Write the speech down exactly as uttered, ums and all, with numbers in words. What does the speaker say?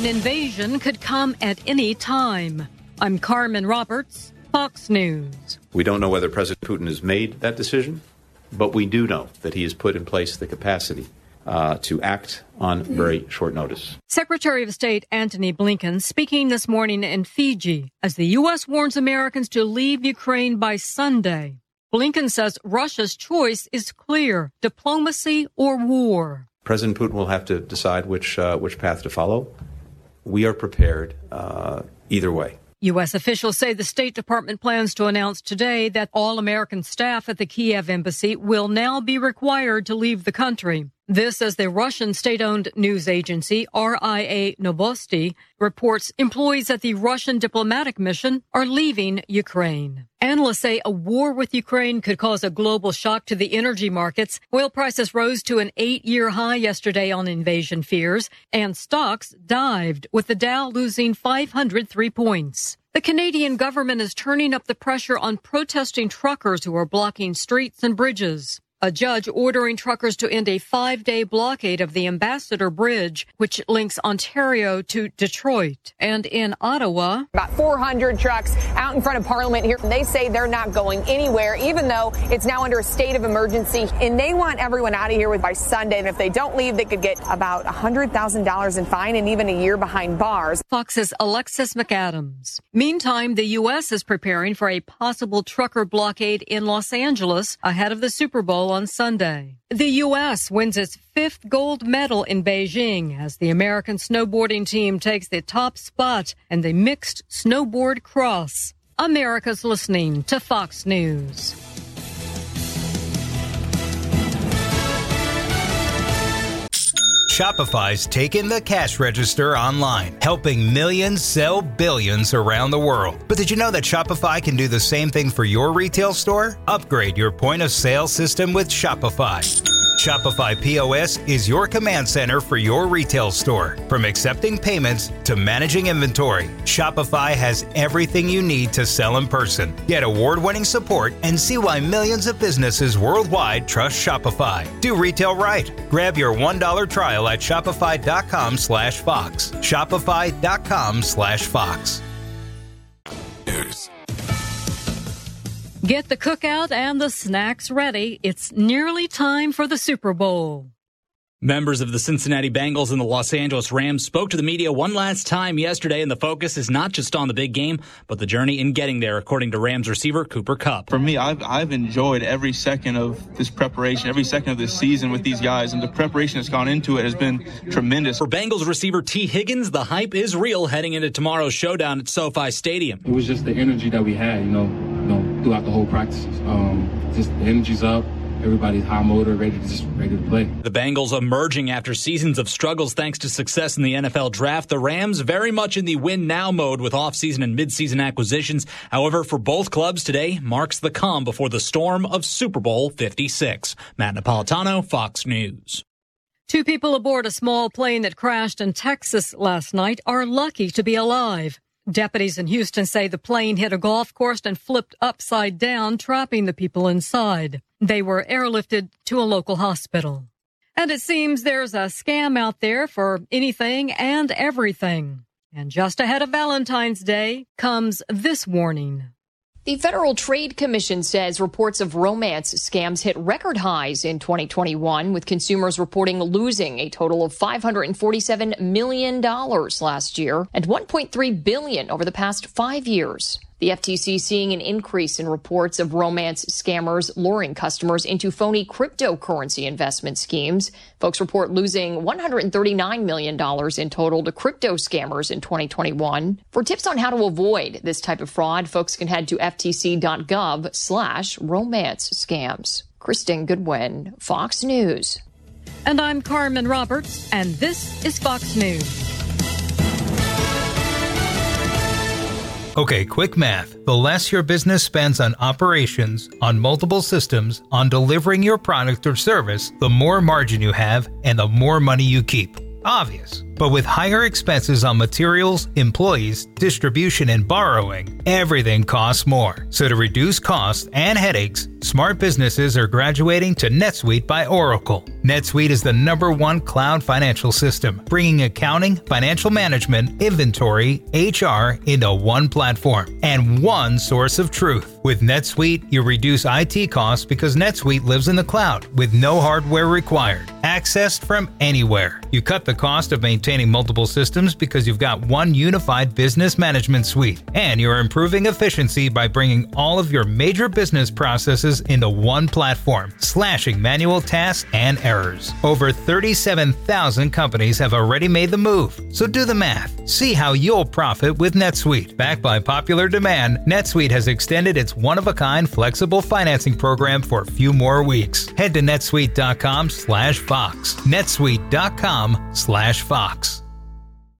Russian invasion could come at any time. I'm Carmen Roberts, Fox News. We don't know whether President Putin has made that decision, but we do know that he has put in place the capacity uh, to act on very short notice. Secretary of State Antony Blinken speaking this morning in Fiji as the U S warns Americans to leave Ukraine by Sunday. Blinken says Russia's choice is clear, diplomacy or war. President Putin will have to decide which uh, which path to follow. We are prepared uh, either way. U S officials say the State Department plans to announce today that all American staff at the Kiev embassy will now be required to leave the country. This as the Russian state-owned news agency R I A Novosti reports employees at the Russian diplomatic mission are leaving Ukraine. Analysts say a war with Ukraine could cause a global shock to the energy markets. Oil prices rose to an eight-year high yesterday on invasion fears, and stocks dived, with the Dow losing five hundred three points. The Canadian government is turning up the pressure on protesting truckers who are blocking streets and bridges. A judge ordering truckers to end a five-day blockade of the Ambassador Bridge, which links Ontario to Detroit. And in Ottawa, about four hundred trucks out in front of Parliament here. They say they're not going anywhere, even though it's now under a state of emergency. And they want everyone out of here with by Sunday. And if they don't leave, they could get about one hundred thousand dollars in fine and even a year behind bars. Fox's Alexis McAdams. Meantime, the U S is preparing for a possible trucker blockade in Los Angeles ahead of the Super Bowl on Sunday. The U S wins its fifth gold medal in Beijing as the American snowboarding team takes the top spot in the mixed snowboard cross. America's listening to Fox News. Shopify's taken the cash register online, helping millions sell billions around the world. But did you know that Shopify can do the same thing for your retail store? Upgrade your point of sale system with Shopify. Shopify P O S is your command center for your retail store. From accepting payments to managing inventory, Shopify has everything you need to sell in person. Get award-winning support and see why millions of businesses worldwide trust Shopify. Do retail right. Grab your one dollar trial at shopify.com slash Fox. Shopify.com slash Fox. News. Get the cookout and the snacks ready. It's nearly time for the Super Bowl. Members of the Cincinnati Bengals and the Los Angeles Rams spoke to the media one last time yesterday, and the focus is not just on the big game, but the journey in getting there, according to Rams receiver Cooper Kupp. For me, I've, I've enjoyed every second of this preparation, every second of this season with these guys, and the preparation that's gone into it has been tremendous. For Bengals receiver T. Higgins, the hype is real heading into tomorrow's showdown at SoFi Stadium. It was just the energy that we had, you know, you know throughout the whole practices. Um, just the energy's up. Everybody's high motor, ready to just ready to play. The Bengals emerging after seasons of struggles thanks to success in the N F L draft. The Rams very much in the win-now mode with off-season and mid-season acquisitions. However, for both clubs today marks the calm before the storm of Super Bowl fifty-six. Matt Napolitano, Fox News. Two people aboard a small plane that crashed in Texas last night are lucky to be alive. Deputies in Houston say the plane hit a golf course and flipped upside down, trapping the people inside. They were airlifted to a local hospital. And it seems there's a scam out there for anything and everything. And just ahead of Valentine's Day comes this warning. The Federal Trade Commission says reports of romance scams hit record highs in twenty twenty-one, with consumers reporting losing a total of five hundred forty-seven million dollars last year and one point three billion dollars over the past five years. The F T C seeing an increase in reports of romance scammers luring customers into phony cryptocurrency investment schemes. Folks report losing one hundred thirty-nine million dollars in total to crypto scammers in twenty twenty-one. For tips on how to avoid this type of fraud, folks can head to ftc.gov slash romance scams. Kristen Goodwin, Fox News. And I'm Carmen Roberts, and this is Fox News. Okay, quick math. The less your business spends on operations, on multiple systems, on delivering your product or service, the more margin you have and the more money you keep. Obvious. But with higher expenses on materials, employees, distribution, and borrowing, everything costs more. So to reduce costs and headaches, smart businesses are graduating to NetSuite by Oracle. NetSuite is the number one cloud financial system, bringing accounting, financial management, inventory, H R into one platform and one source of truth. With NetSuite, you reduce I T costs because NetSuite lives in the cloud with no hardware required, accessed from anywhere. You cut the cost of maintaining multiple systems because you've got one unified business management suite, and you're improving efficiency by bringing all of your major business processes into one platform, slashing manual tasks and errors. Over thirty-seven thousand companies have already made the move, so do the math. See how you'll profit with NetSuite. Backed by popular demand, NetSuite has extended its one-of-a-kind flexible financing program for a few more weeks. Head to netsuite dot com slash Fox. netsuite dot com slash Fox.